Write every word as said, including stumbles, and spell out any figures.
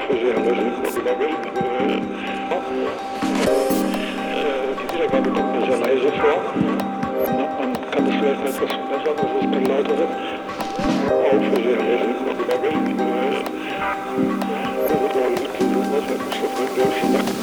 Overzeerlezen, bijvoorbeeld. Direkt heb ik ook met zijn lijzen voor. Man kann das vielleicht etwas verbessern, dass es dann lauter wird. Overzeerlezen, bijvoorbeeld. Was heb ik zo